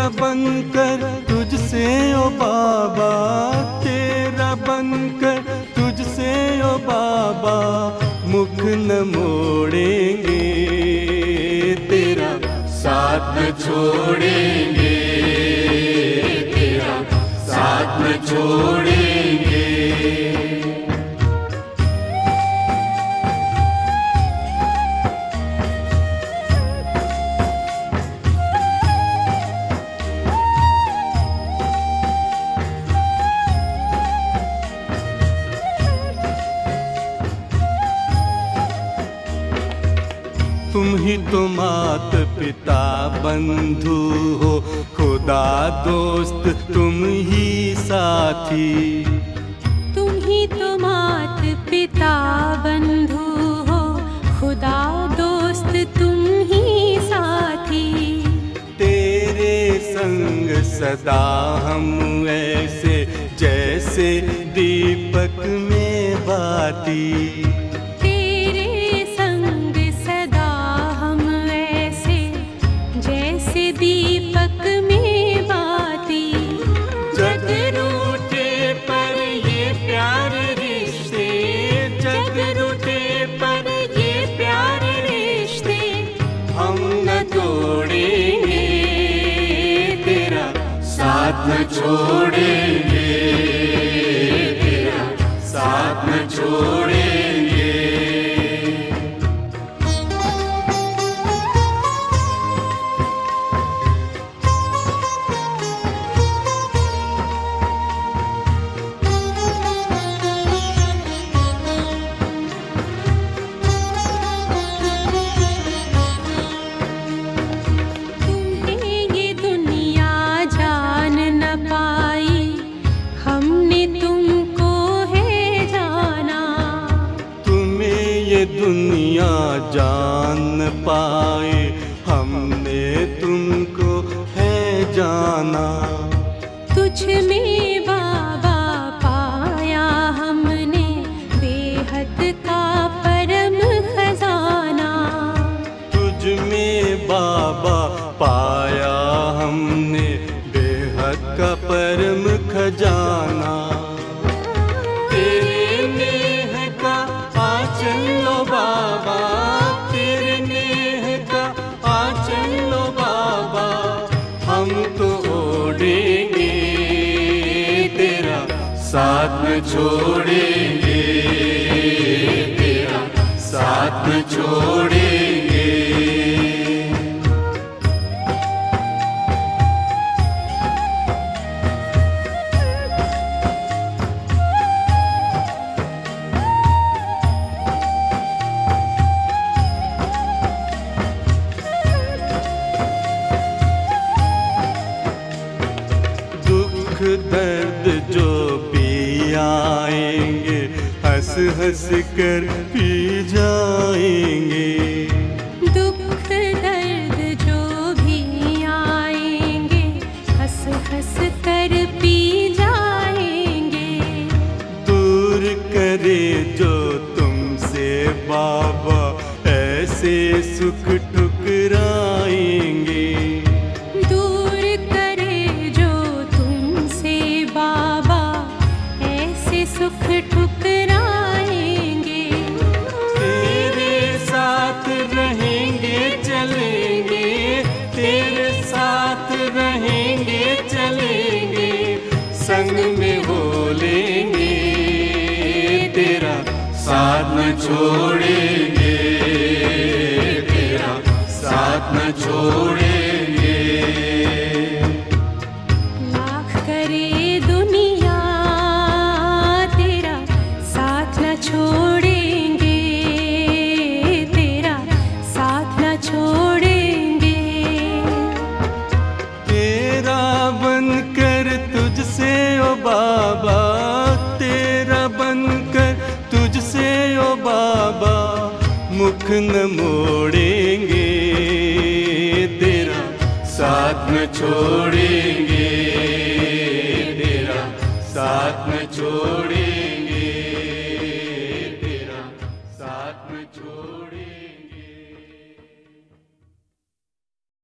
तेरा बनकर तुझसे ओ बाबा, तेरा बनकर तुझसे ओ बाबा, मुख न मोड़ेंगे, तेरा साथ न छोड़ेंगे, तेरा साथ न छोड़ेंगे। तुम ही तो मात पिता बंधु हो, खुदा दोस्त तुम ही साथी। तुम ही तो मात पिता बंधु हो, खुदा दोस्त तुम ही साथी। तेरे संग सदा हम ऐसे जैसे दीपक में बाती। दीपक में बाती। जग रूठे पर ये प्यार रिश्ते, जग रूठे पर ये प्यार रिश्ते, हम न तोड़ेंगे, तेरा साथ न छोड़ेंगे, तेरा साथ न छोड़ेंगे। दुनिया जान न पाए, हमने तुमको है जाना। तुझ में बाबा पाया हमने बेहद का परम खजाना। तुझ में बाबा पाया हमने बेहद का परम खजाना। चलो बाबा, तेरे नेह का आंचल लो बाबा, हम तो ओढ़ेंगे, तेरा साथ न छोड़ेंगे, तेरा साथ न छोड़ेंगे। दर्द जो पी आएंगे, हंस हंस कर पी जाएंगे। दुख दर्द जो भी आएंगे, हंस हंस कर पी जाएंगे। दूर करे जो तुमसे बाबा ऐसे सुख ठुकराएंगे। सुख ठुकराएंगे। तेरे साथ रहेंगे चलेंगे, तेरे साथ रहेंगे चलेंगे, संग में हो लेंगे, तेरा साथ न छोड़ेंगे, तेरा साथ न छोड़ेंगे। लाख करे दुनिया छोड़ेंगे, तेरा साथ न छोड़ेंगे। तेरा बनकर तुझसे ओ बाबा, तेरा बनकर तुझसे ओ बाबा, मुख न मोड़ेंगे, तेरा साथ न छोड़ेंगे, तेरा साथ न छोड़ेंगे।